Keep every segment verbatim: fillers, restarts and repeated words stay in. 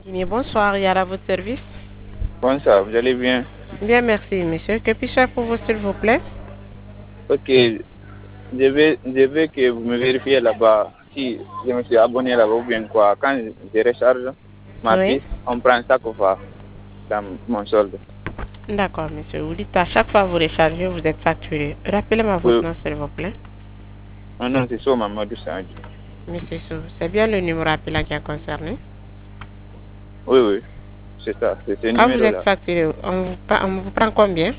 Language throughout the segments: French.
Guinée, bonsoir, il y a à votre service. Bonsoir, vous allez bien? Bien, merci, monsieur. Que puis-je faire pour vous, s'il vous plaît? Ok, je veux, je veux que vous me vérifiez là-bas si je me suis abonné là-bas ou bien quoi. Quand je recharge ma Oui. puce, on prend ça qu'on va dans mon solde. D'accord, monsieur. Vous dites à chaque fois que vous rechargez, vous êtes facturé. Rappelez-moi votre Oui, nom, s'il vous plaît. mon nom c'est Soma Mamadou Sanji. Monsieur Sou, c'est bien le numéro appelant qui est concerné. Oui, oui, c'est ça, c'est ce Quand vous êtes numéro-là. facturé, on vous, on vous prend combien?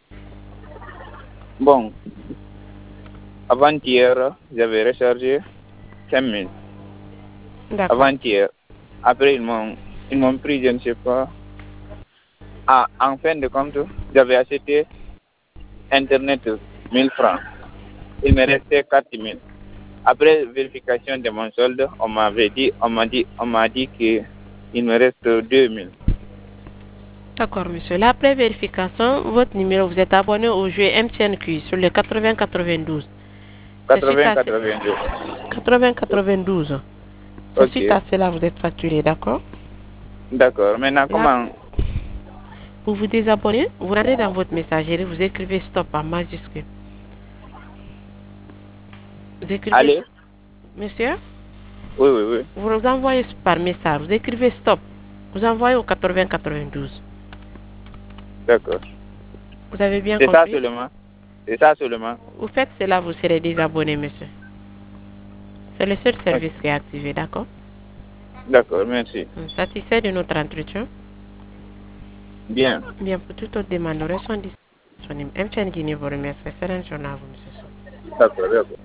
Bon, avant-hier, j'avais rechargé cinq mille. D'accord. Avant-hier. Après, ils m'ont, ils m'ont pris, je ne sais pas. Ah, en fin de compte, j'avais acheté Internet mille francs. Il me restait quatre mille. Après vérification de mon solde, on m'avait dit, on m'a dit, on m'a dit qu'il me reste deux mille. D'accord, monsieur. Là, après vérification, votre numéro, vous êtes abonné au jeu M T N Q sur le quatre-vingts quatre-vingt-douze. C'est suite quatre-vingts à ce... quatre-vingt-deux. quatre-vingts quatre-vingt-douze. C'est suite Ok, à cela vous êtes facturé, d'accord? d'accord. Maintenant, Là, comment? pour vous désabonner, vous allez dans votre messagerie, vous écrivez stop en majuscule. Vous écrivez, Allez? monsieur, Oui, oui, oui. vous envoyez par message, vous écrivez stop, vous envoyez au quatre-vingts quatre-vingt-douze. D'accord. Vous avez bien C'est ça compris? seulement. C'est ça seulement. Vous faites cela, vous serez désabonné, monsieur. C'est le seul Ok. service qui est activé, d'accord? D'accord, merci. Satisfait de notre entretien? Bien. Bien, pour toute autre demande, nous restons disponibles. M T N Guinée vous remercie. Excellente journée à vous, monsieur. D'accord, d'accord.